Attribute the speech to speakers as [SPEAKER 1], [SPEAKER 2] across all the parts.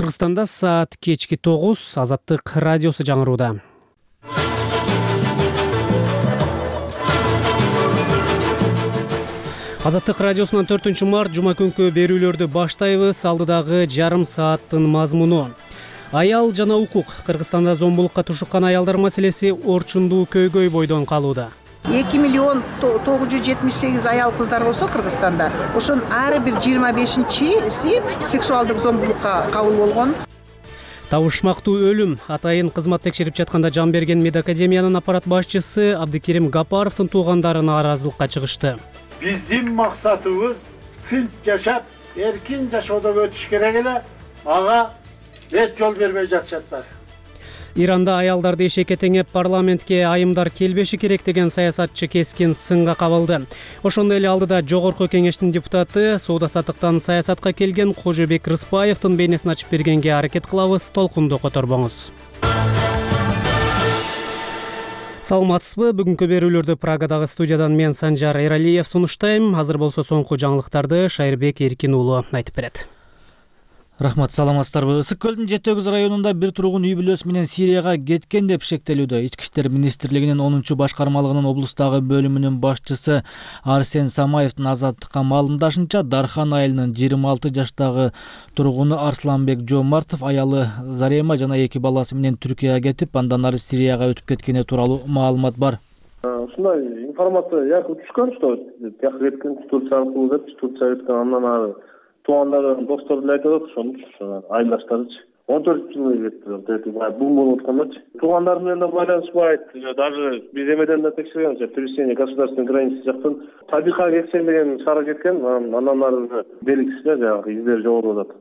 [SPEAKER 1] Кыргызстанда саат кечки 9, Азаттык радиосу жаңырууда. Азаттык радиосунан 4-март жума күнкү берүүлөрдү баштайбыз. Алдыдагы жарым сааттын мазмуну: аял жана укук. Кыргызстанда зомбулукка тушуккан аялдар маселеси орчундуу көйгөй бойдон калууда.
[SPEAKER 2] 2 миллион 978 аял кыздар болсо Кыргызстанда, ошонун ар бир 25-си сексуалдык зомбулукка кабыл болгон.
[SPEAKER 1] Табышмактуу өлүм. Атайын кызмат текшерип жатканда жан берген медакадемиянын аппарат башчысы Абдыкерим Гапаровдун туугандары нааразылыкка чыгышты.
[SPEAKER 3] Биздин максатыбыз тынч жашап, эркин жашоодо өтүш керек эле. Ага эч жол бербей жатышаттар.
[SPEAKER 1] Иранда аялдарды эшекке теңеп парламентке айымдар келбеши керек деген саясатчы кескин сынга кабылды. Ошондой эле алдыда жогорку кеңештин депутаты соода-саттыктан саясатка келген Кожобек Рыспаевдин бейнесин ачып бергенге аракет кылабыз. Толкунду которбоңуз. Саламатсызбы? Бүгүнкү берүүлөрдү Прагадагы студиядан мен Санжар Эралиев сунуштайм. Азыр болсо соңку жаңылыктарды Шайырбек Эркин уулу айтып берет.
[SPEAKER 4] Рахмат, саламатсыздарбы? Ысык көлдүн Жетөгүз районунда бир тургун үй бүлөсү менен Сирияга кеткен деп шектелүүдө. Ички иштер министрлигинин 10-чу башкармалыгынын облустагы бөлүмүнүн башчысы Арсен Самаевдин Азаттыкка маалымдашынча, Дархан айылынын 26 жаштагы тургуну Арсланбек Жомартов аялы Зарема жана 2 баласы менен Түркияга кетип, андан ары Сирияга өтүп кеткени тууралуу маалымат бар.
[SPEAKER 5] Ушундай информация якын түшкөн, что тияка кеткен Турция аркылуу деп, Турция кеткен, андан ары туугандары, достору эле айтып атат, ошону айылдаштарычы 14 жыл кетти. Бум болуп аткандачы. Туугандар менен да байланышпайт. Даже биз эмеден да текшергенбиз, пересечение государственной границы жактан Табиха кетсен деген шаар кеткен, андан ары белгисиз жанагы издери жогору атат.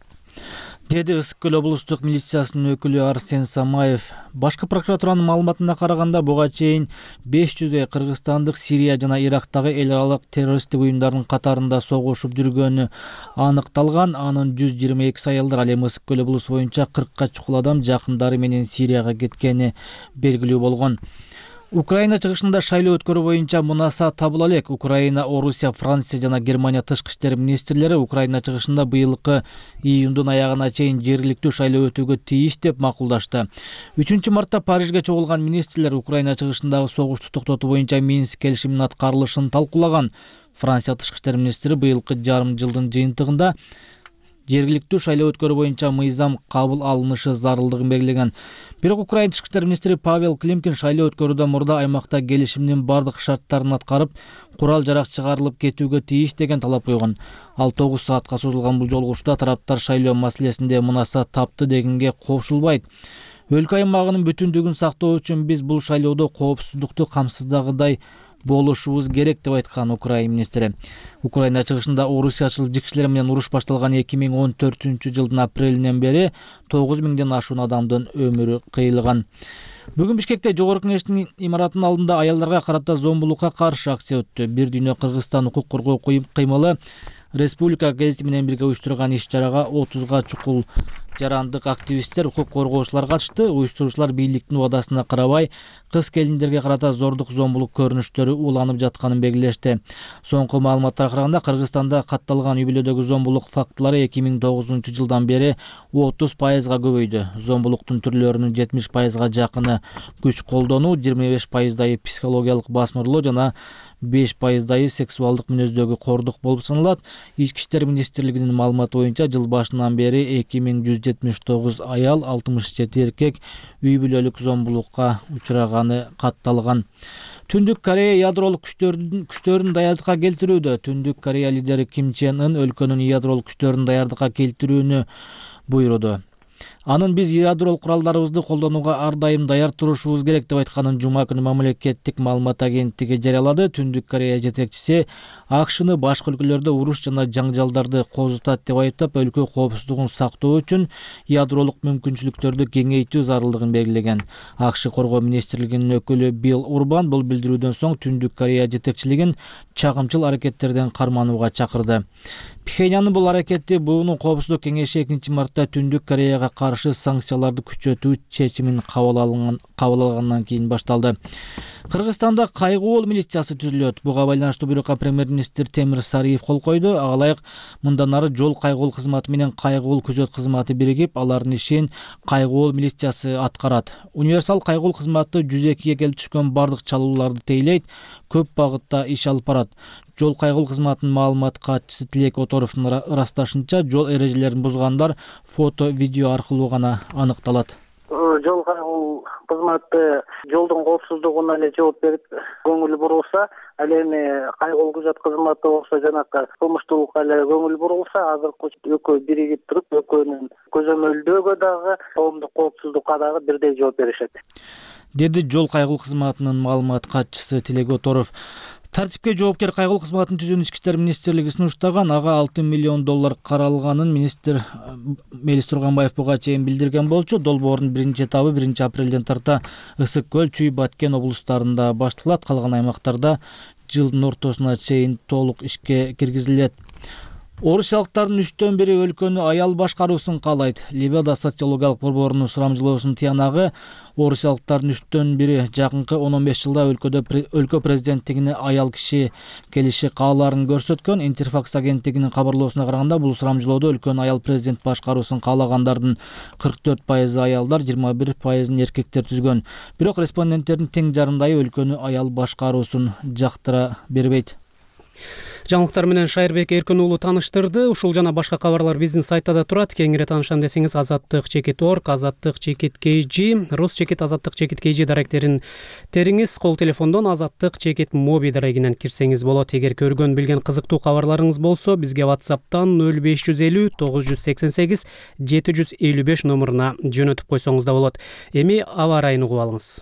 [SPEAKER 4] Деди Ысык көл облустук милициясынын өкүлү Арсен Самаев. Башкы прокуратуранын маалыматына караганда, буга чейин 500 кыргызстандык Сирия жана Ирактагы эл аралык террористтик уюмдардын катарында согушуп жүргөнү аныкталган. Анын 122 аялдар, ал эми Ысык көл облусу боюнча 40 чукул адам жакындары менен Сирияга кеткени белгилүү болгон. Украина чыгышында шайлоо өткөрүү боюнча мунаса табыла элек. Украина, Орусия, Франция жана Германия тышкы иштер министрлери Украина чыгышында быйылкы июндун аягына чейин жергиликтүү шайлоо өтүүгө тийиш деп макулдашты. 3-мартта Парижге чогулган министрлер Украина чыгышындагы согушту токтотуу боюнча Минск келишиминин аткарылышын талкуулаган. Франция тышкы иштер министри быйылкы жарым жылдын жыйынтыгында жергиликтүү шайлоо өткөрүү боюнча мыйзам кабыл алынышы зарылдыгын белгилеген. Бирок Украина тышкы иштер министри Павел Климкин шайлоо өткөрүүдөн мурда аймакта келишимдин бардык шарттарын аткарып, курал-жарак чыгарылып кетүүгө тийиш деген талап койгон. Ал 9 саатка созулган бул жолугушууда тараптар шайлоо маселесинде мунаса тапты дегенге кошулбайт. Өлкө аймагынын бүтүндүгүн сактоо үчүн биз бул шайлоодо коопсуздукту камсыздагыдай болушубуз керек деп айткан Украина министри. Украина чыгышында орусиячыл жикшилер менен уруш башталган 2014-жылдын апрелинен бери 9000ден ашуун адамдын өмүрү кыйылган. Бүгүн Бишкекте жогорку кеңештин имаратынын алдында аялдарга карата зомбулукка каршы акция өттү. Бир дүйнө Кыргызстан укук коргоо кыймылы Республика гезити менен бирге уюштурган иш-чарага 30га чукул жарандык активисттер, укук коргоочулар катышты. Уюштуруучулар бийликтин убадасына карабай кыз-келиндерге карата зордук зомбулук көрүнүштөрү уланып жатканын белгилешти. Соңку маалыматтарга караганда, Кыргызстанда катталган үй бүлөдөгү зомбулук фактылары 2009-жылдан бери 30%га көбөйдү. Зомбулуктун түрлөрүнүн 70%га жакыны күч колдонуу, 25%дайы психологиялык басмырлоо жана 5%дайы сексуалдык мүнөздөгү кордук болуп саналат. Ички иштер министрлигинин маалыматы боюнча жыл башынан бери 2179 аял, 67 эркек үй бүлөлүк зомбулукка учураганы катталган. Түндүк Корея ядролук күчтөрүн даярдыкка келтирүүдө. Түндүк Корея лидери Ким Чен Ын өлкөнүн ядролук күчтөрүн даярдыкка келтирүүнү буйруду. Анын биз ядролук куралдарыбызды колдонууга ар дайым даяр турушубуз керек деп айтканын жума күнү мамлекеттик маалымат агенттиги жарыялады. Түндүк Корея жетекчиси АКШны башка өлкөлөрдө уруш жана жаңжалдарды козутат деп айыптап, өлкө коопсуздугун сактоо үчүн ядролук мүмкүнчүлүктөрдү кеңейтүү зарылдыгын белгилеген. АКШ коргоо министрлигинин өкүлү Билл Урбан бул билдирүүдөн соң Түндүк Корея жетекчилигин чагымчыл аракеттерден карманууга чакырды. Пхеньяндын бул аракети БУнун коопсуздук кеңеши 2-мартта Түндүк Кореяга каршы каршы санкцияларды күчөтүү чечимин кабыл алгандан кийин башталды. Кыргызстанда кайгуул милициясы түзүлөт. Буга байланыштуу буйрукка премьер-министр Темир Сариев кол койду. Ага ылайык мындан ары жол кайгуул кызматы менен кайгуул күзөт кызматы биригип, алардын ишин кайгуул милициясы аткарат. Универсал кайгуул кызматы 102-ге келип түшкөн бардык чалууларды тейлейт, көп багытта иш алып барат. Жол кайгуул кызматынын маалымат катчысы Тилек Оторовдун ырасташынча, жол эрежелерин бузгандар фото, видео аркылуу гана аныкталат.
[SPEAKER 6] Жол кайгуул кызматы жолдун коопсуздугуна эле жооп берип, көңүл бурулса, ал эми кайгуул күзөт кызматы болсо жанакы кылмыштуулукка эле көңүл бурулса, азыркы экөө биригип туруп, экөөнүн көзөмөлдөөгө дагы, коомдук коопсуздукка дагы бирдей жооп беришет,
[SPEAKER 4] деди жол кайгуул кызматынын маалымат катчысы Тилек Оторов. Тартипке жоопкер кайгуул кызматын түзүүнү Ички иштер министрлиги сунуштаган, ага $6 миллион каралганын министр Мелис Турганбаев буга чейин билдирген болчу. Долбоордун биринчи этабы 1-апрелден тарта Ысык көл, Чүй, Баткен облустарында башталат. Калган аймактарда жылдын ортосуна чейин толук ишке киргизилет. Орусиялыктардын 3/1 өлкөнү аял башкаруусун каалайт. Ливада социологиялык борборунун сурамжылоосунун тиянагы орусиялыктардын 3/1 жакынкы 10-15 жылда өлкө президенттигине аял киши келиши каалаарын көрсөткөн. Интерфакс агенттигинин кабарлоосуна караганда, бул сурамжылоодо өлкөнү аял президент башкаруусун каалагандардын 44% аялдар, 21% эркектер түзгөн. Бирок респонденттердин тең жарымдайы өлкөнү аял башкаруусун жактыра бербейт.
[SPEAKER 1] Жаңылыктар менен Шайырбек Эркин уулу тааныштырды. Ушул жана башка кабарлар биздин сайтта да турат. Кеңири таанышам десеңиз azаттык.org, azаттык.kg, рус чекит azаттык.kg даректерин териңиз. Кол телефондон azаттык.mobi дарегинен кирсеңиз болот. Эгер көргөн билген кызыктуу кабарларыңыз болсо, бизге WhatsApp'тан 0550 988 755 номуруна жөнөтүп койсоңуз да болот. Эми аба ырайын угуп алыңыз.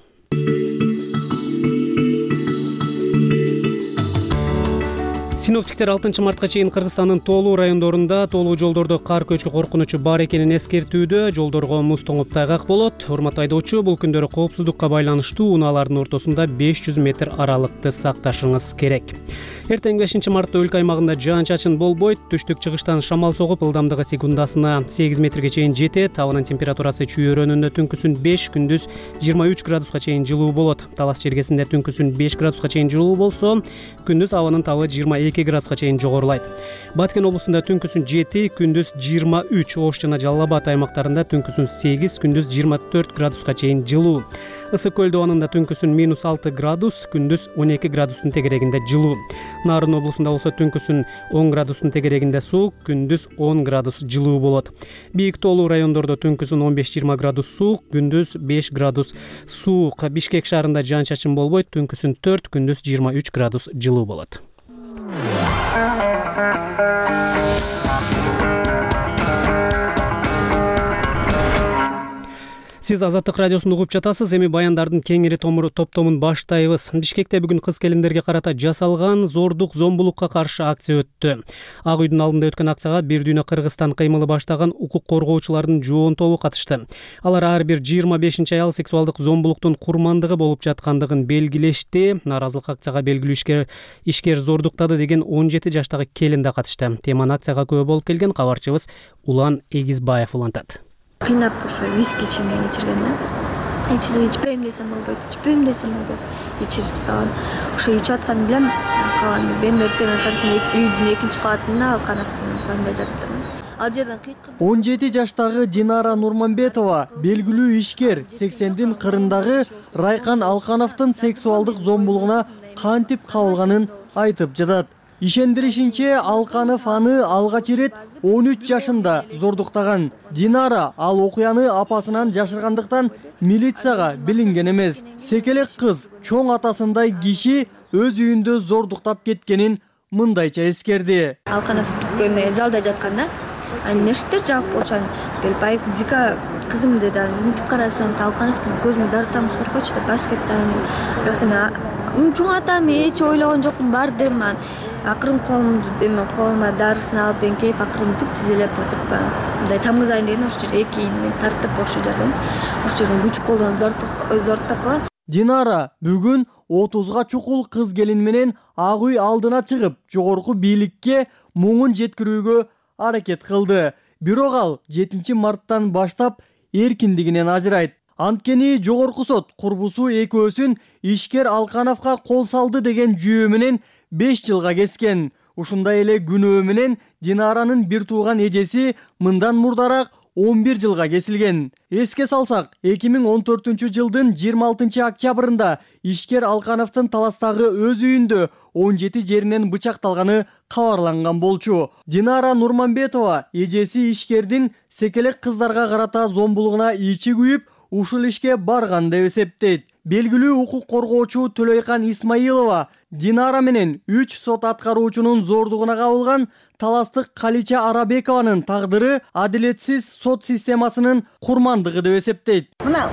[SPEAKER 1] Синоптиктер 6 мартка чейин Кыргызстандын тоолуу райондорунда тоолуу жолдордо кар көчкү коркунучу бар экенин эскертүүдө. Жолдорго муз тоңуп тайгак болот. Урматтуу айдоочу, бул күндөрү коопсуздукка байланыштуу унаалардын ортосунда 500 метр аралыкты сакташыңыз керек. Эртең 5 мартта өлкө аймагында жаан-чачын болбойт. Түштүк-чыгыштан шамал согуп, ылдамдыгы секундасына 8 метрге чейин жетет. Абанын температурасы чүй-өрөөнүндө түнкүсүн 5, күндүз 23 градуска чейин жылуу болот. Талас жергесинде түнкүсүн 5 градуска чейин жылуу болсо, күндүз абанын табы 22 градуска чейин жогорулайт. Баткен облусунда түнкүсүн 7, күндүз 23, Ош жана Жалал Абад аймактарында түнкүсүн 8, күндүз 24 градуска чейин жылуу. Ысык көл абанында түнкүсүн -6 градус, күндүз 12 градустун тегерегинде жылуу. Нарын облусунда болсо түнкүсүн 10 градустун тегерегинде суук, күндүз 10 градус жылуу болот. Бийик тоолуу райондордо түнкүсүн 15-20 градус суук, күндүз 5 градус суук. Бишкек шаарында жаан-чачын болбойт, түнкүсүн 4, күндүз 23 градус жылуу болот. Сиз Азаттык радиосунда угуп жатасыз. Эми баяндардын кеңири топтомун баштайбыз. Бишкекте бүгүн кыз келиндерге карата жасалган зордук, зомбулукка каршы акция өттү. Ак үйдүн алдында өткөн акцияга бир дүйнө Кыргызстан кыймылы баштаган укук коргоочулардын жоон тобу катышты. Алар ар бир 25 аял сексуалдык зомбулуктун курмандыгы болуп жаткандыгын белгилешти. Наразылык акцияга белгилүү ишкер зордуктады деген 17 жаштагы келин да катышты. Теманы акцияга күбө болуп келген кабарчыбыз Улан Эгизбаев улантат.
[SPEAKER 7] Кыйнап ошо виски ичимей ичирген да. Ичпейм десем болбойт, ичирип салган. Ошо ичип атканын билем, калган билбейм. Эртең карасында үйдүн 2-нчи кабатында алканапында жаттым. Ал жерден кыйкырып.
[SPEAKER 8] 17 жаштагы Динара Нурманбетова белгилүү ишкер 80-дин кырындагы Райкан Алкановдун сексуалдык зомбулугуна кантип кабылганын айтып жатат. Ишендиришинче, Алканов аны алгач ирет 13 жашында зордуктаган. Динара ал окуяны апасынан жашыргандыктан милицияга билинген эмес. Секелек кыз чоң атасындай киши өз үйүндө зордуктап кеткенин мындайча эскерди.
[SPEAKER 7] Алканов көймө залда жатканда, нештер жагып болчан келип ай Зика кызым деди. Мынтип карасам Алкановдун көзүнө дарытамыз коркочу деп баскеттен. Бирок мен чоң атам эч ойлогон жокмун, бардым мен. Акырын колума дарысын алып эңкейип, акырын түп тизелеп отуруп, мындай тамгыз айын деген ошол жерде 2 ийин тартып ошол жерден күч колдон зордуктап калган.
[SPEAKER 8] Динара бүгүн 30га чукул кыз келин менен Ак үй алдына чыгып, жогорку бийликке муңун жеткирүүгө аракет кылды. Бирок ал 7 марттан баштап эркиндигинен ажырайт. Анткени жогорку сот курбусу экөөсүн ишкер Алкановго кол салды деген жүйө менен 5 жылга кескен. Ушундай эле күнөө менен Динаранын бир тууган эжеси мындан мурдараак 11 жылга кесилген. Эске салсак, 2014-жылдын 26 октябрында ишкер Алкановдун Таластагы өз үйүндө 17 жеринен бычакталганы кабарланган болчу. Динара Нурманбетова эжеси ишкердин секелек кыздарга карата зомбулугуна ичи күйүп, ушул ишке барган деп эсептейт. Белгилүү укук коргоочу Төлөйкан Исмаилова Динара менен 3 сот аткаруучунун зордугуна кабылган таластык Калича Арабекованын тагдыры адилетсиз сот системасынын курмандыгы деп эсептейт.
[SPEAKER 2] Мына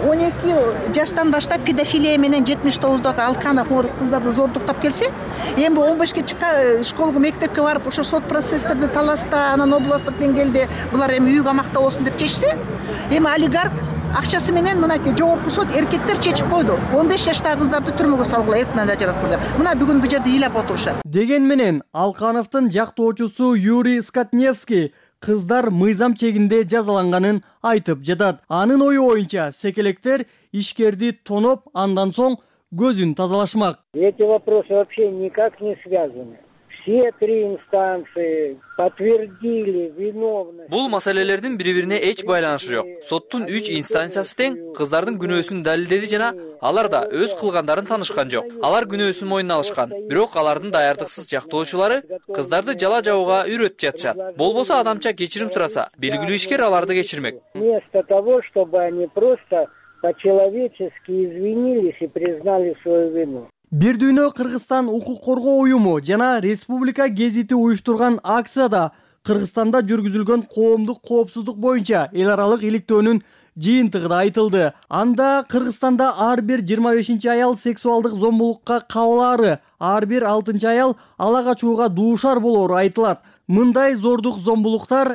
[SPEAKER 2] 12 жаштан баштап педофилия менен 79-дагы Алканов кыздарды зордуктап келсе, эми 15-ке чыкка школго, мектепке барып, ошо сот процесстерди таласта, анан областтык деңгээлде булар эми үй камакта болсун деп чечсе, эми олигарх акчасы менен мынакей жогорку сот эркектер чечип койду. 15 жаштагы кыздарды түрмөгө салгыла, эркинен ажыраткыла деп. Мына бүгүн бул жерде ыйлап отурушат.
[SPEAKER 8] Деген менен Алкановдун жактоочусу Юрий Скотневский кыздар мыйзам чегинде жазаланганын айтып жатат. Анын ою боюнча секелектер ишкерди тоноп, андан соң көзүн тазалашмак.
[SPEAKER 6] Эти вопросы вообще никак не связаны. Все 3 инстанции подтвердили виновность.
[SPEAKER 9] Бул маселелердин бири-бирине эч байланышы жок. Соттун 3 инстанциясы тең кыздардын күнөөсүн далилдеди жана алар да өз кылгандарын таанышкан жок. Алар күнөөсүн мойнуна алышкан. Бирок алардын даярдыксыз жактоочулары кыздарды жала жабууга үйрөтүп жатышат. Болбосо адамча кечирим сураса, белгилүү ишкер аларды кечирмек.
[SPEAKER 6] Вместо того, чтобы они просто по-человечески извинились и признали свою вину.
[SPEAKER 8] Бир дүйнө Кыргызстан укук коргоо уюму жана Республика гезити уюштурган акцияда Кыргызстанда жүргүзүлгөн коомдук коопсуздук боюнча эл аралык иликтөөнүн жыйынтыгы да айтылды. Анда Кыргызстанда ар бир 25 аял сексуалдык зомбулукка кабылаары, ар бир 6 аял ала качууга дуушар болоору айтылат. Мындай зордук зомбулуктар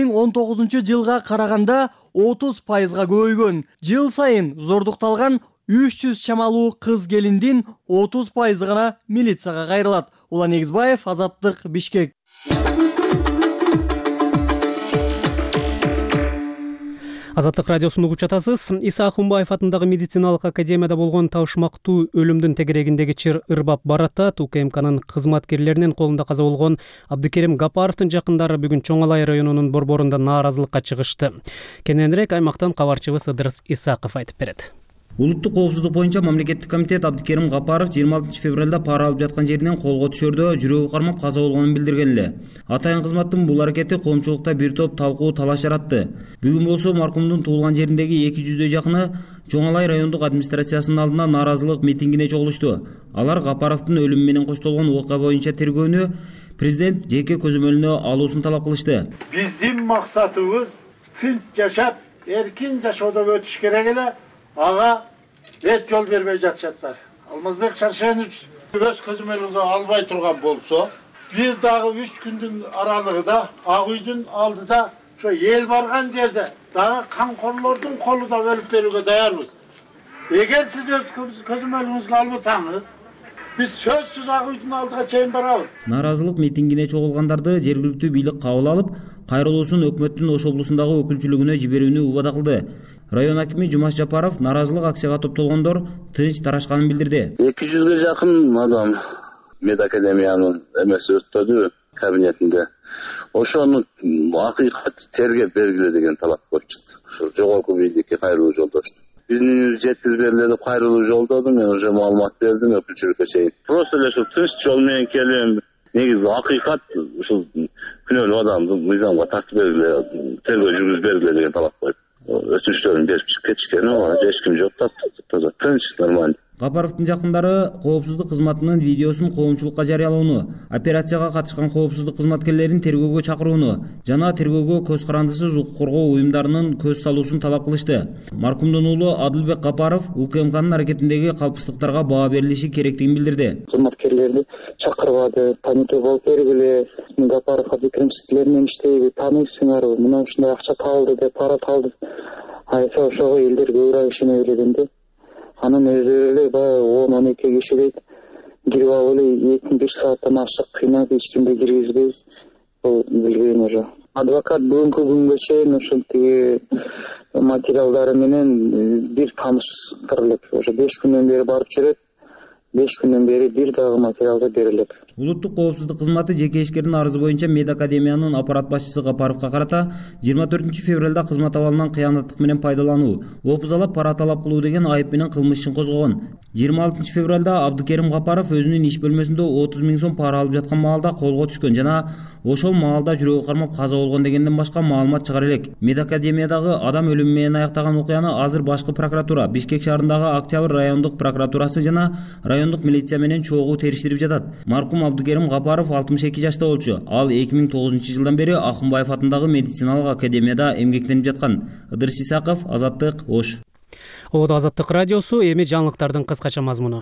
[SPEAKER 8] 2019-жылга караганда 30%га көбөйгөн. Жыл сайын зордукталган 300 чамалуу кыз келиндин 30% гана милицияга кайрылат. Улан Эгизбаев, Азаттык, Бишкек.
[SPEAKER 1] Азаттык радиосун угуп жатасыз. Иса Ахунбаев атындагы медициналык академияда болгон табышмактуу өлүмдүн тегерегиндеги чыр ырбап баратат. УКМКнын кызматкерлеринин колунда каза болгон Абдыкерим Гапаровдун жакындары бүгүн Чоңалай районунун борборунда нааразылыкка чыгышты. Кененирээк аймактан кабарчыбыз Ыдырыс Исаков айтып берет.
[SPEAKER 10] Улуттук коопсуздук боюнча мамлекеттик комитет Абдыкерим Гапаров 26 февралда пара алып жаткан жеринен колго түшөрдө жүрөгү кармап каза болгонун билдирген эле. Атайын кызматтын бул аракети коомчулукта бир топ талкуу талаш жаратты. Бүгүн болсо маркумдун туулган жериндеги 200 жакыны Чоңалай райондук администрациясынын алдына нааразылык митингине чогулушту. Алар Гапаровдун өлүмү менен коштолгон окуя боюнча тергөөнү президент жеке көзөмөлүнө алуусун талап кылышты.
[SPEAKER 3] Биздин максатыбыз тынч жашап, эркин жашоодо өтүш керек эле. Ага эт жол бербей жатышаттар. Алмазбек Шаршенович өз көзөмөлүгө албай турган болсо, биз дагы 3 күндүн аралыгында Ак үйдүн алдыда ошо эл барган жерде дагы камкорлордун колунда өлүп берүүгө даярбыз. Эгер сиз өз көзөмөлүңүзгө албасаңыз, биз сөзсүз Ак үйдүн алдыга чейин барабыз.
[SPEAKER 10] Нааразылык митингине чогулгандарды жергиликтүү бийлик кабыл алып, кайрылуусун өкмөттүн Ош облусундагы өкүлчүлүгүнө жиберүүнү убада кылды. Район акими Жумаш Жапаров нааразылык акцияга топтолгондор тынч тарашканын билдирди.
[SPEAKER 5] 200ге жакын адам медакадемиянын эмеси өттү кабинетинде. Ошону акыйкат тергеп бергиле деген талап коюшту. Ошо жогорку бийликке кайрылуу жолдошту. Биздин жеткизберлер деп кайрылуу жолдоду, мен уже маалымат бердим өкүлчүлүккө чейин. Просто эле ушул тынч жол менен келем. Негизи акыйкат ушул күнөөлүү адамды мыйзамга тартып бергиле, тергөө жүргүзүп бергиле деген талап коюп. Өтүнүштөрүн берип кетишкен, эч ким жок да, таза тынч, нормально.
[SPEAKER 10] Гапаровдун жакындары коопсуздук кызматынын видеосун коомчулукка жарыялоону, операцияга катышкан коопсуздук кызматкерлерин тергөөгө чакырууну жана тергөөгө көз карандысыз укук коргоо уюмдарынын көз салуусун талап кылышты. Маркумдун уулу Адылбек Гапаров УКМКнын аракетиндеги калпсыздыктарга баа берилиши керектигин билдирди.
[SPEAKER 6] Кызматкерлерди чакырбады, танытуу болуп бергиле, Гапаров Абдыкеримчилер менен иштейби, тааныйсыңарбы, мына ушундай акча табылды деп, пара табылды. Ошого элдер көбүрөөк ишене билгенде. Анын өзү эле баягы 10-12 кишидей кирип алып эле 2-1 сааттан ашык кыйнап ичкимде киргизбей билген уже. Адвокат бүгүнкү күнгө чейин ушул тиги
[SPEAKER 11] материалдары менен бир таныштырылып, ошо 5 күндөн бери барып жүрөт. 5 күндөн бери бир дагы материалдар берилет.
[SPEAKER 10] Улуттук коопсуздук кызматы жеке ишкердин арызы боюнча Медакадемиянын аппарат башчысы Гапаровго карата 24 февралда кызмат абалынан кыянаттык менен пайдалануу, опузалап пара талап кылуу деген айып менен кылмыш ишин козгогон. 26 февралда Абдыкерим Гапаров өзүнүн иш бөлмөсүндө 30 000 сом пара алып жаткан маалда колго түшкөн жана ошол маалда жүрөгү кармап каза болгон дегенден башка маалымат чыгара элек. Медакадемиядагы адам өлүмү менен аяктаган окуяны азыр башкы прокуратура, Бишкек шаарындагы Октябрь райондук прокуратурасы жана райондук милиция менен чогуу териштирип жатат. Маркум Абдыкерим Гапаров 62 жашта болчу. Ал 2009-жылдан бери Акунбаев атындагы медициналык академияда эмгектенип жаткан. Ыдырыс Исаков, Азаттык, Ош.
[SPEAKER 1] Оодо Азаттык радиосу, эми жаңылыктардын кыскача мазмуну.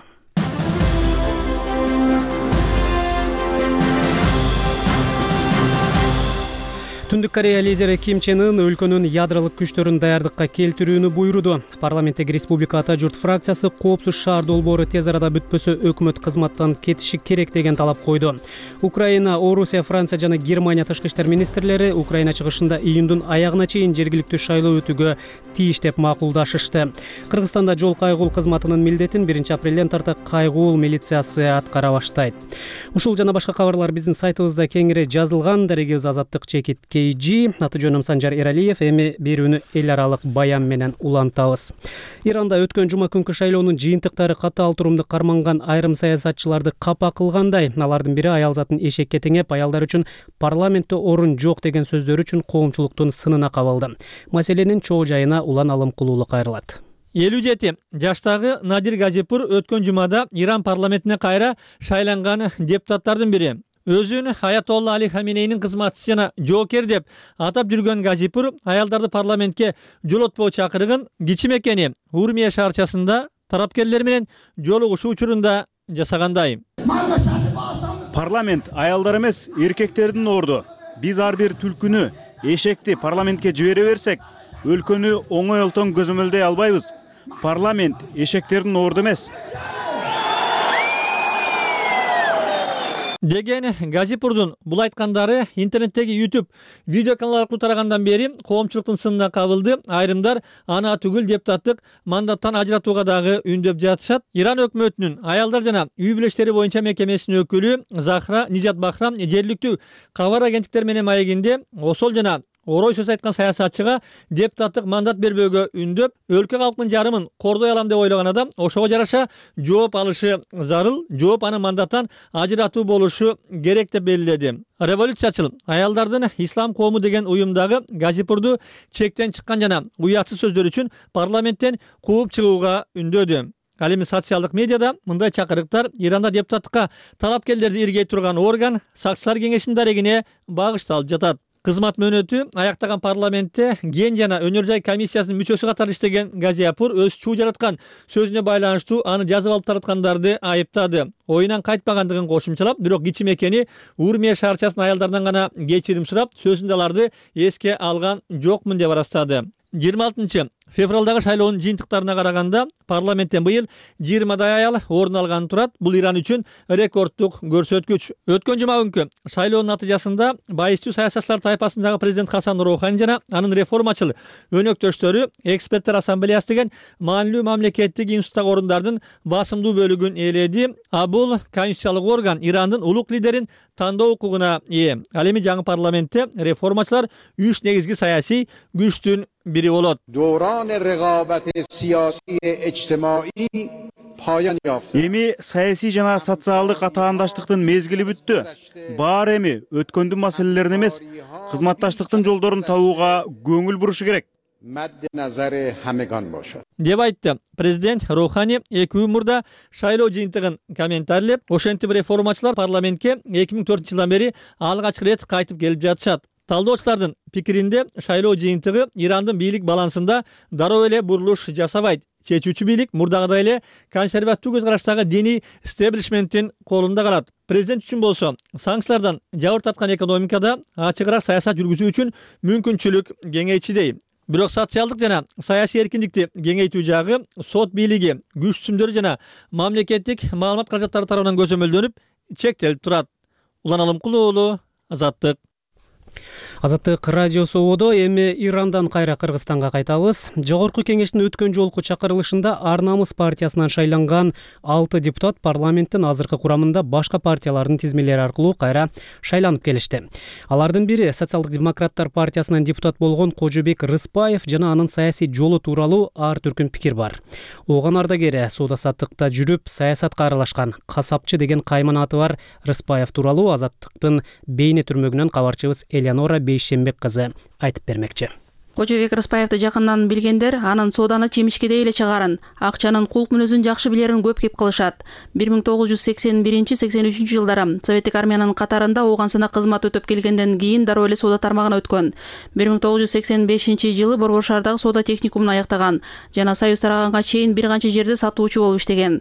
[SPEAKER 1] Түндүк Корея лидери Ким Чен Ын өлкөнүн ядролук күчтөрүн даярдыкка келтирүүнү буйруду. Парламенттеги Республика Ата журт фракциясы коопсуз шаар долбоору тез арада бүтпөсө өкмөт кызматтан кетиши керек деген талап койду. Украина, Орусия, Франция жана Германия тышкы иштер министрлери Украина чыгышында июндун аягына чейин жергиликтүү шайлоо өтүүгө тийиш деп макулдашышты. Кыргызстанда жол кайгуул кызматынын милдетин 1 апрелден тарта кайгуул милициясы аткара баштайт. Ушул жана башка кабарлар биздин сайтыбызда кеңири жазылган. Дарегибиз Азаттык чекит аты жөнүм Санжар Эралиев. Эми берүүнү эл аралык баян менен улантабыз. Иранда өткөн жума күнкү шайлоонун жыйынтыктары катаал турумду карманган айрым саясатчыларды капа кылгандай. Алардын бири аял затын эшекке теңеп, аялдар үчүн парламентте орун жок деген сөздөр үчүн коомчулуктун сынына кабылды. Маселенин чоо жайына Улан Алымкулуулу кайрылат.
[SPEAKER 12] 57 жаштагы Надир Газипур өткөн жумада Иран парламентине кайра шайланган депутаттардын бири. Өзүн Аятолла Али Хаменейнин кызматчысы жана жоокер деп атап жүргөн Газипур аялдарды парламентке жолотпоо чакырыгын кичим экени Урмия шаарчасында тарапкерлер менен жолугушуу учурунда жасагандай.
[SPEAKER 13] Парламент аялдар эмес, эркектердин орду. Биз ар бир түлкүнү, эшекти парламентке жибере берсек, өлкөнү оңой олтон көзөмөлдөй албайбыз. Парламент эшектердин орду эмес.
[SPEAKER 12] Деген Газипурдун бул айткандары интернеттеги YouTube видео канал аркылуу тарагандан бери коомчулуктун сынына кабылды. Айрымдар ана түгүл депутаттык мандаттан ажыратууга дагы үндөп жатышат. Иран өкмөтүнүн аялдар жана үй бүлө боюнча мекемесинин өкүлү Захра Нижат Бахрам жергиликтүү кабар агенттиктер менен маегинде осол жана орой сөз айткан саясатчыга депутаттык мандат бербөөгө үндөп, өлкө калкынын жарымын кордой алам деп ойлогон адам ошого жараша жооп алышы зарыл, жооп аны мандаттан ажыратуу болушу керек деп белгиледи. Революциячыл аялдардын ислам коому деген уюмдагы Газипурду чектен чыккан жана уятсыз сөздөр үчүн парламенттен кууп чыгууга үндөдү. Ал эми социалдык медиада мындай чакырыктар Иранда депутаттыкка талапкерлерди иргей турган орган сакчылар кеңешинин дарегине багышталып жатат. Кызмат мөөнөтү аяктаган парламентте ген жана өнөр жай комиссиясынын мүчөсү катары иштеген Газипур өз чуу жараткан сөзүнө байланыштуу аны жазып алып тараткандарды айыптады. Оюнан кайтпагандыгын кошумчалап, бирок кичим экени Урмия шаарчасынын аялдарынан гана кечирим сурап, сөзүндө аларды эске алган жокмун деп арастады. 26 февралдагы шайлоонун жыйынтыктарына караганда парламенттен быйыл 20 аял орун алган турат. Бул Иран үчүн рекордтук көрсөткүч. Өткөн жума күнкү шайлоонун натыйжасында байыстуу саясатчылар тайпасындагы президент Хасан Роухани жана анын реформачыл өнөктөштөрү эксперттер ассамблеясы деген маанилүү мамлекеттик институттагы орундардын басымдуу бөлүгүн ээледи. Бул конституциялык орган Ирандын улук лидерин тандоо укугуна ээ. Ал эми жаңы парламентте реформачылар 3 негизги саясий күчтүн бири болот.
[SPEAKER 13] Эми саясий жана социалдык атаандаштыктын мезгили бүттү. Баары эми өткөндүн маселелерин эмес, кызматташтыктын жолдорун табууга көңүл бурушу керек
[SPEAKER 12] деп айтты. Президент Роухани 2 мурда шайлоо жыйынтыгын комментарлеп, ошентип реформачылар парламентке 2004 жылдан бери алгач рет кайтып келип жатышат. Талдоочулардын пикиринде шайлоо жыйынтыгы Ирандын бийлик балансында дароо эле бурулуш жасабайт. Чечүүчү бийлик мурдагыдай эле консерватив көз караштагы диний стеблишменттин колунда калат. Президент үчүн болсо санкциялардан жабыр тарткан экономикада ачыгыраак саясат жүргүзүү үчүн мүмкүнчүлүк кеңейчидей. Бирок социалдык жана саясий эркиндикти кеңейтүү жагы сот бийлиги, күч түзүмдөрү жана мамлекеттик маалымат каражаттары тарабынан көзөмөлдөнүп чектелип турат. Улан Алымкулуулу, Азаттык.
[SPEAKER 1] Азаттык радиосу ободо, эми Ирандан кайра Кыргызстанга кайтабыз. Жогорку кеңештин өткөн жолку чакырылышында Ар намыс партиясынан шайланган 6 депутат парламенттин азыркы курамында башка партиялардын тизмелери аркылуу кайра шайланып келишти. Алардын бири Социалдык демократтар партиясынан депутат болгон Кожобек Рыспаев жана анын саясий жолу тууралуу ар түркүн пикир бар. Ооган ардагери соода саттыкта жүрүп, саясатка аралашкан касапчы деген кайман аты бар Рыспаев тууралуу Азаттыктын бейне түрмөгүнөн кабарчыбыз Элеонора Бейшембек кызы айтып бермекчи.
[SPEAKER 14] Кожобек Рыспаевди жакындан билгендер анын сооданы чемишкедей эле чыгарын, акчанын кулк мүнөзүн жакшы билерин көп кеп кылышат. 1981-83 жылдары Советтик армиянын катарында оогансына кызмат өтөп келгенден кийин дароо эле соода тармагына өткөн. 1985 жылы Борбор шаардагы соода техникумун аяктаган жана Союз тараганга чейин бир канча жерде сатуучу болуп иштеген.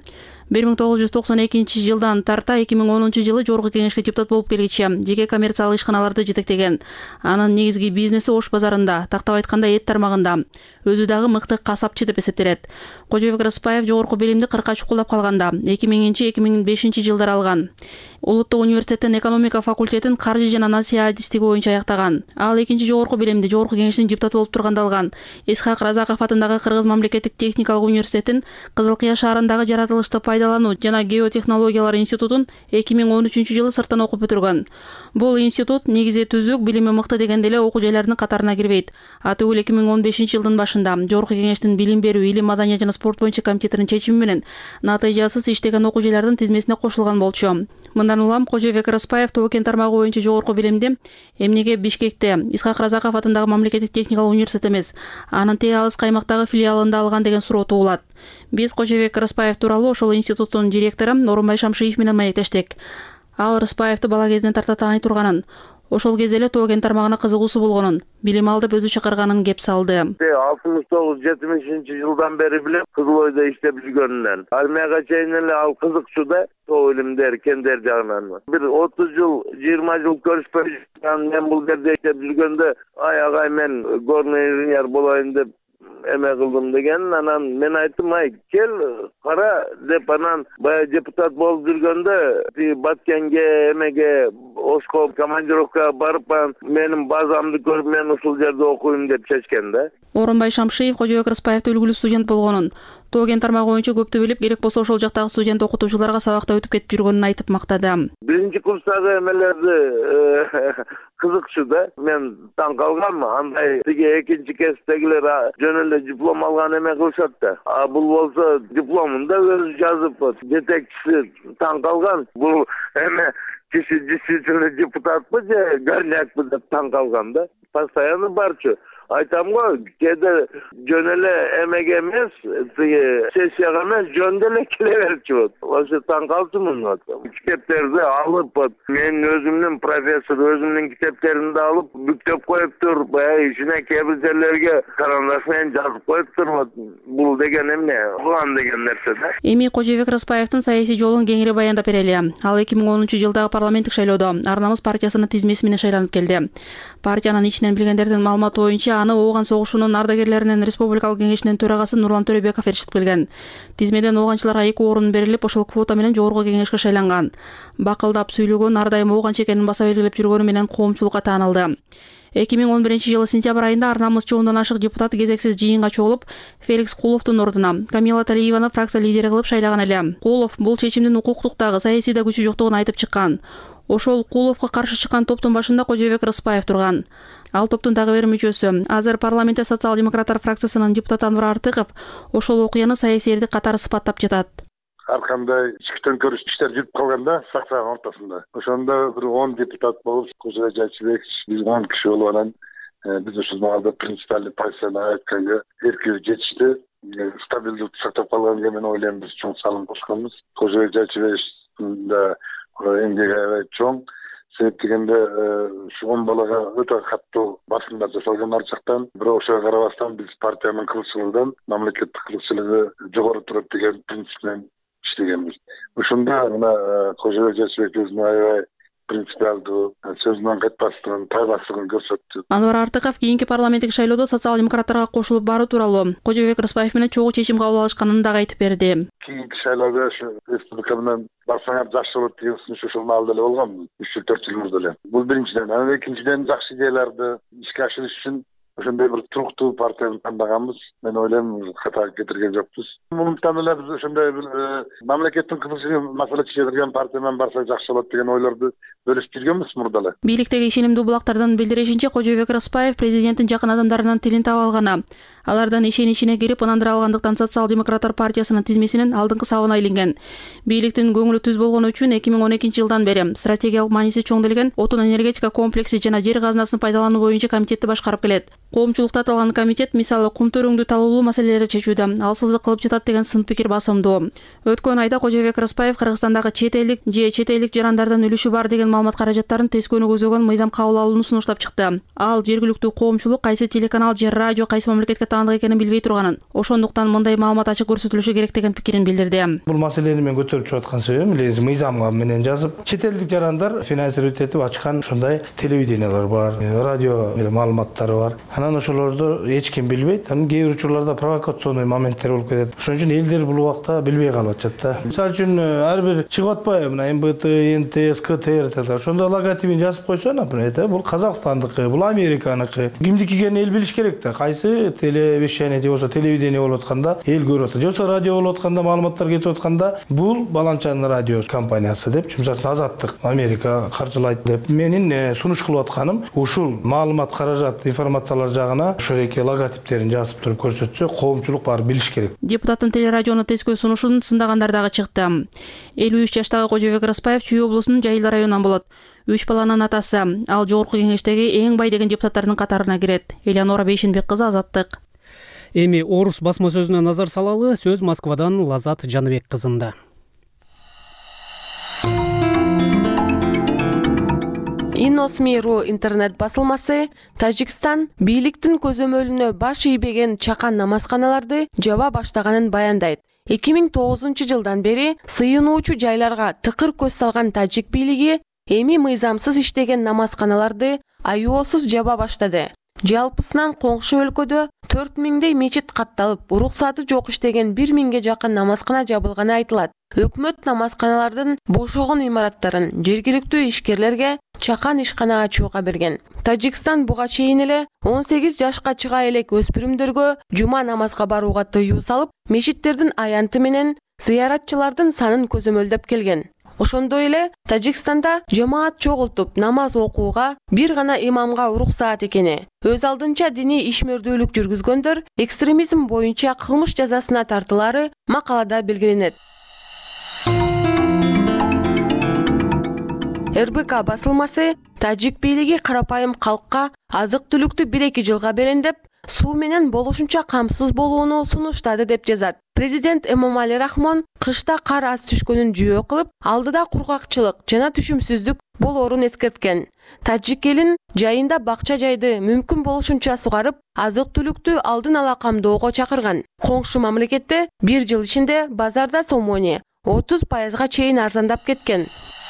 [SPEAKER 14] 1992 жылдан тарта 2010 жылы Жогорку кеңешке депутат болуп келгиче жеке коммерциялык ишканаларды жетектеген. Анын негизги бизнеси Ош базарында, тактап айтканда эт тармагында. Өзү дагы мыкты касапчы деп эсептелет. Кожобек Рыспаев жогорку билимди кыркка чукулдап калганда 2000-2005 жылдары алган. Улуттук университеттин экономика факультетин каржы жана насыя адистиги боюнча аяктаган. Ал экинчи жогорку билимди Жогорку кеңештин депутаты болуп турганда алган. Исхак Разаков атындагы Кыргыз мамлекеттик техникалык университетин Кызыл Кыя шаарындагы жаратылышты пайдалануу жана геотехнологиялар институтун 2013 жылы сырттан окуп бүтүргөн. Бул институт негизи түзүк, билими мыкты дегенде эле окуу жайларынын катарына кирбейт. Атүгүл 2015 жылдын башында Жогорку кеңештин билим берүү, илим, маданият жана спорт боюнча комитетинин чечими менен натыйжасыз иштеген окуу жайлардын тизмесине кошулган болчу. Мындан улам Кожобек Рыспаев Тоокен тармагы боюнча жогорку билимди эмнеге Бишкекте Исхак Разаков атындагы мамлекеттик техникалык университет эмес, анын тең алыс каймактагы филиалында алган деген суроо туулат. Биз Кожобек Рыспаев тууралуу ошол институттун директору Орунбай Шамшиев менен маектештик. Ал Рыспаевди бала кезинен тарта тааный турганын, ошол кезде эле Тоокен тармагына кызыгуусу болгонун, билим ал деп өзү чакырганын кеп салды.
[SPEAKER 15] 69-70 жылдан бери билем, Кызыл Ойдо иштеп жүргөнүнөн. Армияга чейин эле ал кызыкчу да, тоо илимдер, кендер жагынан. Бир 30 жыл, 20 жыл көрүшпөй жүргөн мен бул жерде иштеп жүргөндө, агай мен горный инженер болоюн деп эме кылдым деген, анан мен айттым, кел кара деп, анан баягы депутат болуп жүргөндө Баткенге, эмеге, Ошко командировкага барып, менин базамды көрүп, мен ушул жерде окуйм деп чечкен да.
[SPEAKER 14] Орунбай Шамшиев Кожобек Рыспаевди үлгүлүү студент болгонун, Тоокен тармагы боюнча көптү билип, керек болсо ошол жактагы студент окутуучуларга сабакта өтүп кетип жүргөнүн айтып мактады.
[SPEAKER 15] Биринчи курстагы эмелерди кызыкчу да, мен таң калгам, андай тиги экинчи кесиптегилер жөн эле диплом алган эме кылышат да. Бул болсо дипломун да өзү жазып, жетекчиси таң калган. Бул эме киши действительно депутатпы же горнякпы деп таң калган да. Постоянно барчу. Айтам го, кээде жөн эле эмеге эмес, сессияга эмес, жөн эле келе берчү болот. Ошо таң калчумун. Китептерди алып, мен өзүмдүн профессор өзүмдүн китептеримди алып, бүктөп коюптур, баягы ичине кээ бир жерлерге карандаш менен жазып коюптур. Бул деген эмне? Улан деген нерсе да.
[SPEAKER 14] Эми Кожобек Рыспаевдин саясий жолун кеңири баяндап берели. Ал 2010 жылдагы парламенттик шайлоодо Ар намыс партиясынын тизмеси менен шайланып келди. Партиянын ичинен билгендердин маалыматы боюнча аны Ооган согушунун ардагерлеринин республикалык кеңешинин төрагасы Нурлан Төрөбеков ээрчитип келген. Тизмеден оогончуларга 2 орун берилип, ошол квота менен жогорку кеңешке шайланган. Бакылдап сүйлөгөн, ар дайым оогончу экенин баса белгилеп жүргөнү менен коомчулукка таанылды. 2011 жылы сентябрь айында Ар намыс чоондан ашык депутат кезексиз жыйынга чогулуп, Феликс Куловдун ордуна Камила Талиеваны фракция лидери кылып шайлаган эле. Кулов бул чечимдин укуктук дагы саясий да күчү жоктугун айтып чыккан. Ошол Куловго каршы чыккан топтун башында Кожобек Рыспаев турган. Ал топтун дагы бир мүчөсү, азыр парламентте социал-демократтар фракциясынын депутаты Анвар Артыков ошол окуяны саясийдик катары сыпаттап жатат.
[SPEAKER 16] Ар кандай ички көрүш иштер жүрүп калганда фракциянын ортосунда. Ошондо бир 10 депутат болуп, Кожобек Жайчыбек, биз 10 киши болуп анан биз ушул маалда принципиальный позицияны айтканга эркиүү жетишти. Стабилдүүлүктү сактап калганга мен ойлойм, биз чоң салым кошконбуз. Кожобек Жайчыбек да эмгеги аябай чоң. Себеп дегенде ушул балага өтө каттуу басымдар жасалган ар жактан. Бирок ошого карабастан биз партиянын кылычылыгынан мамлекеттик кылычылыгы жогору турат деген принцип менен иштегенбиз. Ошондо мына Кожобек Жайчыбек өзүнүн аябай принципиалдуу, сөзүнөн кайтпастыгын, тайбастыгын көрсөттү.
[SPEAKER 14] Анвар Артыков кийинки парламенттик шайлоодо социал-демократтарга кошулуп баруу тууралуу Кожобек Рыспаев менен чогуу чечим кабыл алышканын дагы айтып берди.
[SPEAKER 16] Кийинки шайлоодо республика менен барсаңар жакшы болот деген сунуш ошол маалда эле болгон 3-4 жыл мурда эле. Бул биринчиден. Анан экинчиден жакшы идеяларды ишке ашырыш үчүн ошондой бир туруктуу партияны тандаганбыз. Мен ойлойм хата кетирген жокпуз. Мындан эле биз ошондой бир мамлекеттин кызыгын маселе чечилген партия менен барсак жакшы болот деген ойлорду бөлүшүп жүргөнбүз мурда эле.
[SPEAKER 14] Бийликтеги ишенимдүү булактардын билдиришинче, Кожобек Рыспаев президенттин жакын адамдарынан тилин таба алганы, алардын ишеничине кирип ынандыра алгандыктан социал-демократтар партиясынын тизмесинин алдыңкы сабына илинген. Бийликтин көңүлү түз болгону үчүн 2012 жылдан бери стратегиялык мааниси чоңдөлгөн отун энергетика комплекси жана жер казынасын пайдалануу боюнча комитетти башкарып келет. Коомчулукта аталган комитет мисалы кум төрөңдү талоолуу маселелерди чечүүдө алсыздык кылып жатат деген сын пикир басымдуу. Өткөн айда Кожобек Рыспаев Кыргызстандагы чет элдик жарандардын үлүшү бар деген маалымат каражаттарын тескөөнү көзөгөн мыйзам кабыл алууну сунуштап чыкты. Ал жергиликтүү коомчулук кайсы телеканал же радио кайсы мамлекетке таандык экенин билбей турганын, ошондуктан мындай маалымат ачык көрсөтүлүшү керек деген пикирин билдирди.
[SPEAKER 17] Бул маселени мен көтөрүп чыгып аткан себебим эле мыйзамга менен жазып, чет элдик жарандар финансировать этип ачкан ушундай телевидениялар бар, радио маалыматтары бар. Анан ошолорду эч ким билбейт. Анан кээ бир учурларда провокационный моменттер болуп кетет. Ошон үчүн элдер бул убакта билбей калып атышат да. Мисалы үчүн ар бир чыгып атпайбы, мына МБТ, НТС, КТР да. Ошондо логотипин жазып койсо, например, бул Казакстандыкы, бул Американыкы. Кимдики экенин эл билиш керек да. Кайсы телевещание же болсо телевидение болуп атканда эл көрүп атат. Же болсо радио болуп атканда, маалыматтар кетип атканда бул баланчанын радио компаниясы деп, мисалы Азаттык, Америка каржылайт деп. Менин сунуш кылып атканым ушул маалымат каражат, информациялар жагына ошореки логотиптерин жазып туруп көрсөтсө, коомчулук баары билиш керек.
[SPEAKER 14] Депутаттын телерадиону тескөө сунушун сындагандар дагы чыкты. 53 жаштагы Кожобек Рыспаев Чүй облусунун Жайылдар районунан болот. 3 баланын атасы. Ал жогорку кеңештеги эң бай деген депутаттардын катарына кирет. Элеонора Бейшенбек кызы, Азаттык.
[SPEAKER 1] Эми орус басма сөзүнө назар салалы. Сөз Москвадан Лазат Жаныбек кызында.
[SPEAKER 18] Иносми.ру интернет басылмасы Тажикстан бийликтин көзөмөлүнө баш ийбеген чакан намазканаларды жаба баштаганын баяндайт. 2009 жылдан бери сыйынуучу жайларга тыкыр көз салган тажик бийлиги эми мыйзамсыз иштеген намазканаларды аюусуз жаба баштады. Жалпысынан коңшу өлкөдө 4000дей мечит катталып, уруксаты жок иштеген 1000ге жакын намазкана жабылганы айтылат. Өкмөт намазканалардын бошогон имараттарын жергиликтүү ишкерлерге чакан ишкана ачууга берген. Тажикстан буга чейин эле 18 жашка чыга элек өспүрүмдөргө жума намазга барууга тыюу салып, мечиттердин аянты менен зыяратчылардын санын көзөмөлдөп келген. Ошондой эле Тажикстанда жамаат чогултуп намаз окууга бир гана имамга уруксаат экени, өз алдынча диний ишмөрдүүлүк жүргүзгөндөр экстремизм боюнча кылмыш жазасына тартылары макалада белгиленет. РБК басылмасы тажик бийлиги карапайым калкка азык-түлүктү 1-2 жылга белендеп, суу менен болушунча камсыз болууну сунуштады деп жазат. Президент Эмомали Рахмон кышта кар аз түшкөнүн жүйө кылып, алдыда кургакчылык жана түшүмсүздүк болоорун эскерткен. Тажик элин жайында бакча жайды мүмкүн болушунча сугарып, азык-түлүктү алдын ала камдоого чакырган. Коңшу мамлекетте 1 жыл ичинде базарда сомони 30%га чейин арзандап кеткен.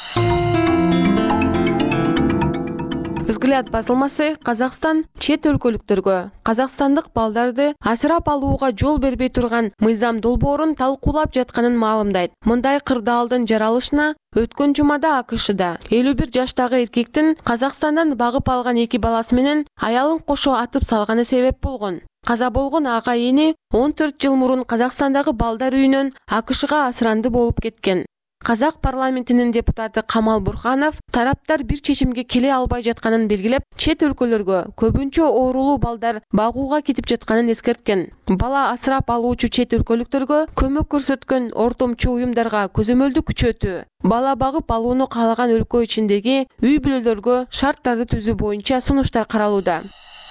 [SPEAKER 18] Взгляд басылмасы Казакстан чет өлкөлүктөргө казакстандык балдарды асырап алууга жол бербей турган мыйзам долбоорун талкуулап жатканын маалымдайт. Мындай кырдаалдын жаралышына өткөн жумада АКШда 51 жаштагы эркектин Казакстандан багып алган 2 баласы менен аялын кошо атып салганы себеп болгон. Каза болгон ага эни 14 жыл мурун Казакстандагы балдар үйүнөн АКШга асыранды болуп кеткен. Казак парламентинин депутаты Камал Бурханов тараптар бир чечимге келе албай жатканын белгилеп, чет өлкөлөргө көбүнчө оорулуу балдар багууга кетип жатканын эскерткен. Бала асырап алуучу чет өлкөлүктөргө көмөк көрсөткөн ортомчу уюмдарга көзөмөлдү күчөтүү, бала багып алууну каалаган өлкө ичиндеги үй бүлөлөргө шарттарды түзүү боюнча сунуштар каралууда.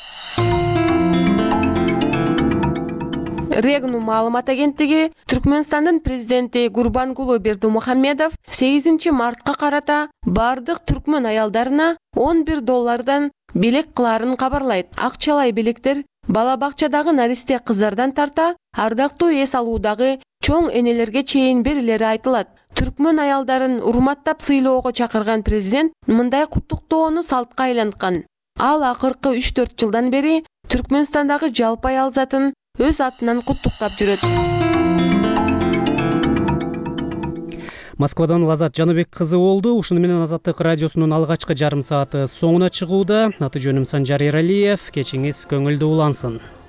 [SPEAKER 18] Регну маалымат агенттиги Түркмөнстандын президенти Гурбангулы Бердымухамедов 8 мартка карата бардык түркмөн аялдарына $11 белек кылаарын кабарлайт. Акчалай белектер бала бакчадагы наристе кыздардан тарта ардактуу эс алуудагы чоң энелерге чейин берилери айтылат. Түркмөн аялдарын урматтап сыйлоого чакырган президент мындай куттуктоону салтка айланткан. Ал акыркы 3-4 жылдан бери Түркмөнстандагы жалпы аял затын өз атынан куттуктап жүрөт.
[SPEAKER 1] Москвадан Лазат Жаныбек кызы болду. Ушуну менен Азаттык радиосунун алгачкы жарым сааты соңуна чыгууда. Аты жөнүм Санжар Эралиев. Кечиңиз көңүлдүү улансын.